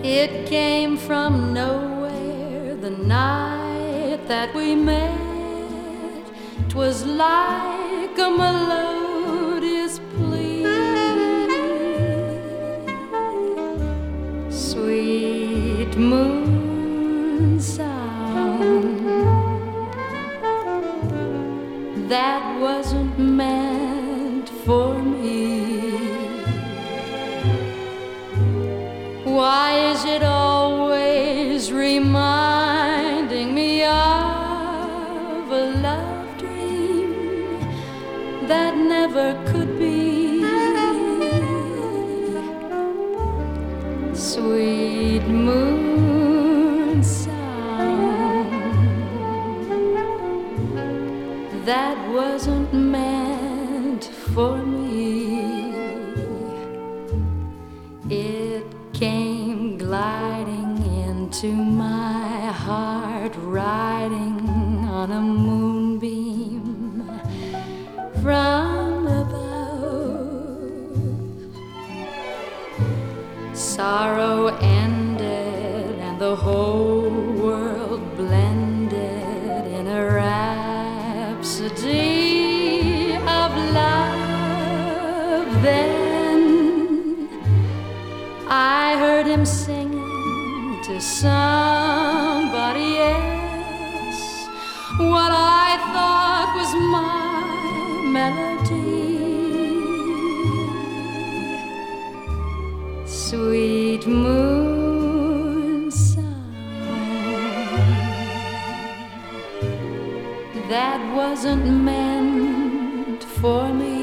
It came from nowhere the night that we met. 'Twas like a melodious plea, sweet moon sound that wasn't meant for me. Why is it always reminding me of a love dream that never could be? Sweet moon sound that wasn't meant for me. It came gliding into my heart, riding on a moonbeam from above. Sorrow ended and the whole world blended in a rhapsody of love. Then I heard him singing to somebody else what I thought was my melody. Sweet moon sound that wasn't meant for me.